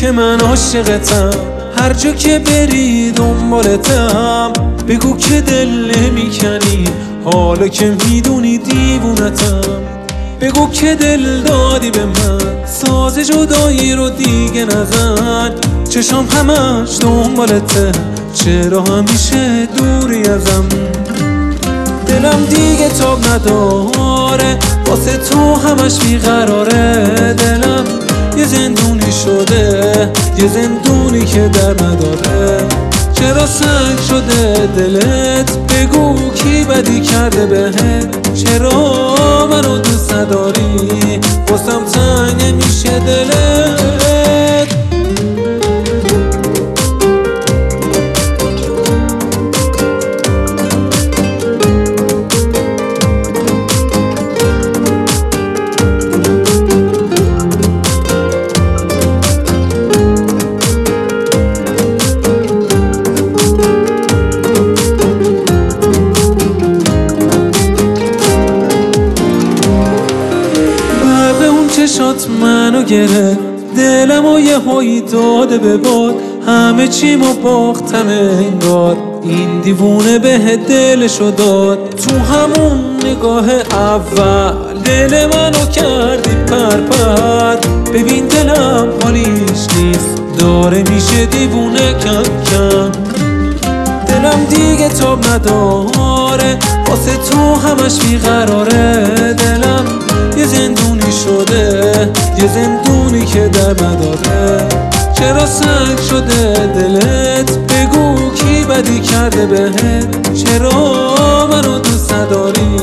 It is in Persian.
که من عاشقتم، هر جا که بری دنبالتم. بگو که دل نمیکنی حالا که میدونی دیوونتم. بگو که دل دادی به من، ساز جدایی رو دیگه نزن. چشام همش دنبالته، چرا همیشه دوری ازم؟ دلم دیگه تاب نداره، واسه تو همش بیقراره. دلم یه زندونی شده، یه زندونی که در نداره. چرا سنگ شده دلت؟ بگو کی بدی کرده بهت؟ چرا منو دوست نداری؟ واسم تنگ نمیشه دلت؟ چشات منو گرفت، دلم و یه هایی داده به باد. همه چیمو باختم انگار، این دیوونه به دلشو داد. تو همون نگاه اول دل منو کردی پرپر. ببین دلم حالیش نیست، داره میشه دیوونه کم کم. دلم دیگه تاب نداره، واسه تو همش بیقراره. دلم یه زندونی شده، یه زندونی که در نداره. چرا سنگ شده دلت؟ بگو کی بدی کرده بهت؟ چرا منو دوست نداری؟